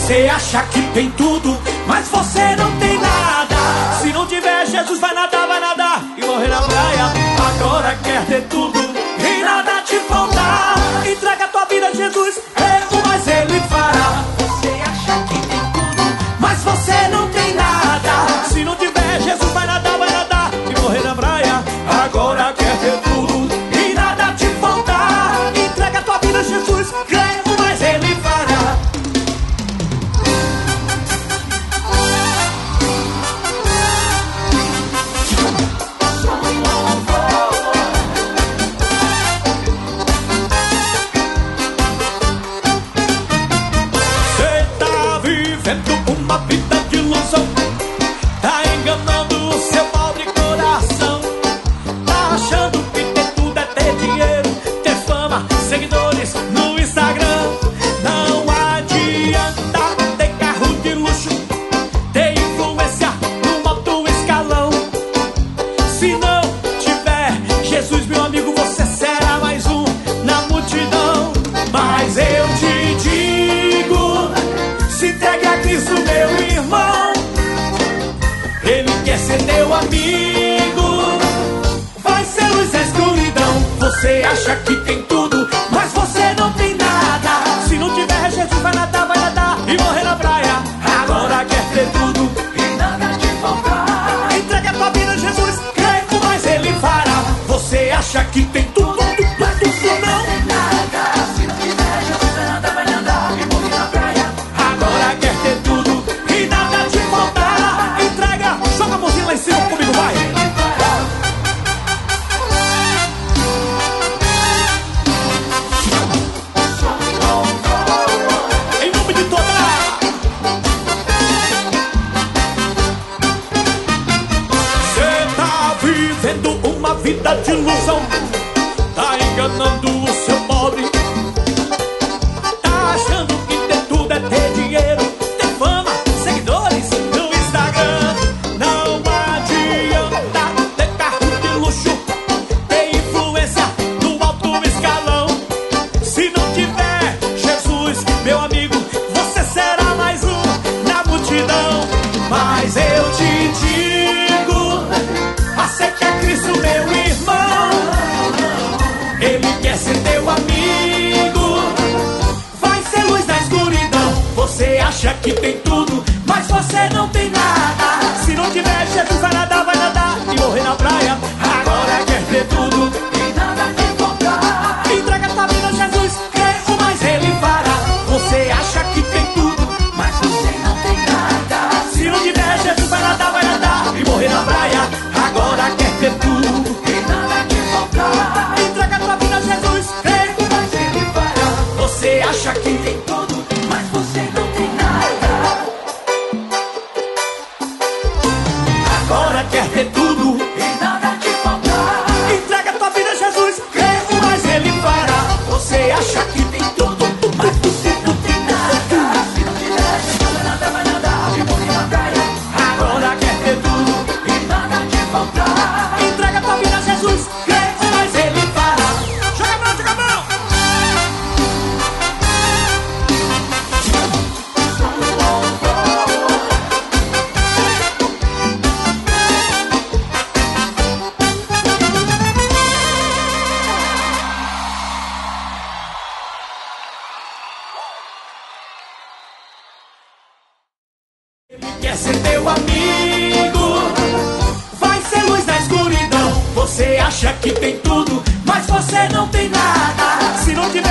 Você acha que tem tudo, mas você não tem nada. Se não tiver Jesus, vai nadar e morrer na praia. Agora quer ter tudo e nada te faltar. Entrega a tua vida a Jesus, o mais Ele fará. Você acha que tem tudo, mas você não tem nada. Se não tiver Jesus, vai nadar e morrer na praia. Agora quer ter tudo e nada te faltar. Entrega a tua vida a Jesus, o mais Ele fará. Uma vida de ilusão, tá enganando o seu pobre coração. Tá achando que ter tudo é ter dinheiro, ter fama, seguidores no Instagram. Não adianta ter carro de luxo, ter influência no alto escalão. Se não tiver Jesus, meu amigo, você será mais um na multidão. Mas eu te digo, se entregue a Cristo, meu irmão. Ele quer ser teu amigo, vai ser luz na escuridão. Você acha que tem tudo, mas você não tem nada. Se não tiver Jesus, vai nadar e morrer na praia. Agora quer ter tudo e nada te faltar. Entregue a tua vida a Jesus, crê, mas Ele fará. Você acha que tem tudo, mas tudo não tem nada. Se não tiver Jesus, vai nadar e morrer na praia. Agora quer ter tudo e nada te faltar. Entrega, joga a mãozinha lá em cima comigo, vai. Em nome de toda. Cê tá vivendo uma vida de ilusão, tá enganando o seu pobre. Tá achando que ter tudo é ter dinheiro, ter fama, seguidores no Instagram. Não adianta ter carro de luxo, ter influência no alto escalão. Se não tiver Jesus, meu amigo, você será mais um na multidão. Mas eu te digo, aceite a Cristo, meu irmão. Ele quer ser teu amigo, vai ser luz na escuridão. Você acha que tem tudo, mas você não tem nada. Se não tiver Jesus, vai nadar e morrer na praia. Agora quer ter tudo e nada te faltar. Entrega a tua vida a Jesus, crê, mas Ele fará. Você acha que tem tudo, mas você não tem nada. Se não tiver Jesus, vai nadar e morrer na praia. Agora quer ter tudo e nada te faltar. Entrega a tua vida a Jesus, crê, mas Ele fará. Você acha que tem tudo, mas você não tem nada. Agora quer ter tudo e nada te faltar. Entrega a tua vida a Jesus, crê, mas Ele fará. Você acha que tem tudo, mas você não tem nada. Se não tiver Jesus, vai nadar e morrer na praia. Agora quer ter tudo e nada te faltar. Entrega a tua vida a Jesus, crê, mas Ele fará. Joga a mão, joga a mão. Ele quer ser teu amigo, vai ser luz na escuridão. Você acha que tem tudo, mas você não tem nada. Se não tiver